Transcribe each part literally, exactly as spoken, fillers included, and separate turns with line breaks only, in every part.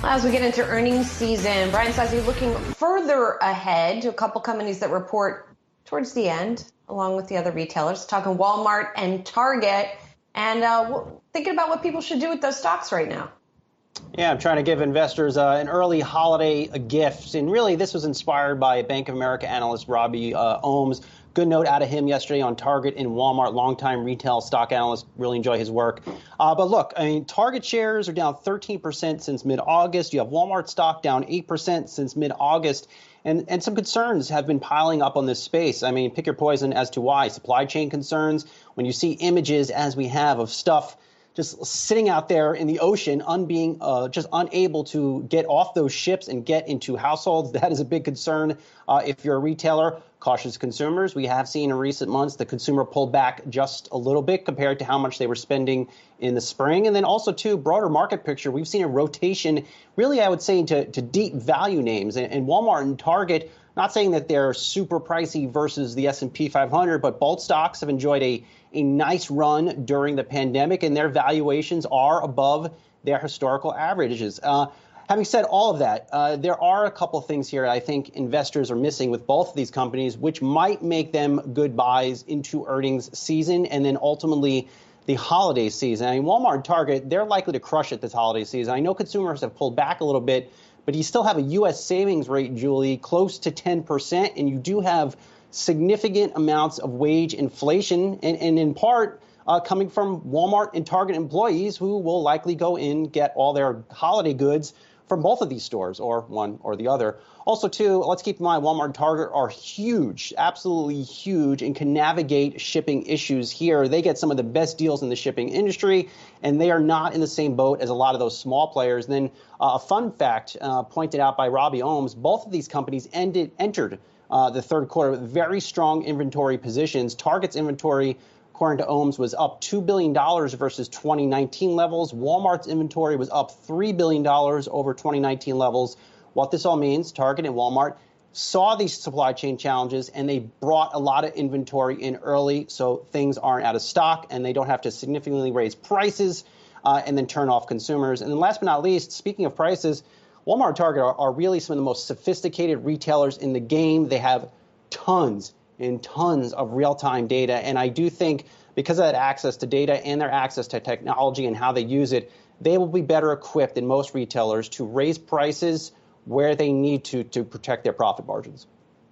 As we get into earnings season, Brian Sozzi looking further ahead to a couple companies that report towards the end, along with the other retailers, talking Walmart and Target, and uh, thinking about what people should do with those stocks right now.
Yeah, I'm trying to give investors uh, an early holiday gift. And really, this was inspired by Bank of America analyst Robbie uh, Ohms. Good note out of him yesterday on Target and Walmart, longtime retail stock analyst. Really enjoy his work. Uh, but look, I mean, Target shares are down thirteen percent since mid-August. You have Walmart stock down eight percent since mid-August. And, and some concerns have been piling up on this space. I mean, pick your poison as to why. Supply chain concerns. When you see images, as we have, of stuff just sitting out there in the ocean, un being uh, just unable to get off those ships and get into households. That is a big concern uh, if you're a retailer. Cautious consumers. We have seen in recent months the consumer pull back just a little bit compared to how much they were spending in the spring. And then also, too, broader market picture. We've seen a rotation, really, I would say, into to deep value names. And, and Walmart and Target, not saying that they're super pricey versus the S and P five hundred, but both stocks have enjoyed a a nice run during the pandemic, and their valuations are above their historical averages. Uh, having said all of that, uh, there are a couple things here I think investors are missing with both of these companies, which might make them good buys into earnings season and then ultimately the holiday season. I mean, Walmart and Target, they're likely to crush it this holiday season. I know consumers have pulled back a little bit, but you still have a U S savings rate, Julie, close to ten percent, and you do have significant amounts of wage inflation, and, and in part uh, coming from Walmart and Target employees who will likely go in, get all their holiday goods from both of these stores, or one or the other. Also, too, let's keep in mind Walmart and Target are huge, absolutely huge, and can navigate shipping issues here. They get some of the best deals in the shipping industry, and they are not in the same boat as a lot of those small players. And then uh, a fun fact uh, pointed out by Robbie Ohms, both of these companies ended, entered Uh, the third quarter with very strong inventory positions. Target's inventory, according to Ohms, was up two billion dollars versus twenty nineteen levels. Walmart's inventory was up three billion dollars over twenty nineteen levels. What this all means, Target and Walmart saw these supply chain challenges, and they brought a lot of inventory in early so things aren't out of stock and they don't have to significantly raise prices uh, and then turn off consumers. And then last but not least, speaking of prices, Walmart and Target are, are really some of the most sophisticated retailers in the game. They have tons and tons of real-time data. And I do think because of that access to data and their access to technology and how they use it, they will be better equipped than most retailers to raise prices where they need to to protect their profit margins.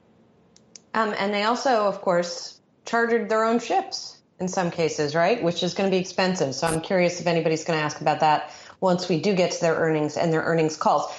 Um, and they also, of course, chartered their own ships in some cases, right? Which is going to be expensive. So I'm curious if anybody's going to ask about that once we do get to their earnings and their earnings calls.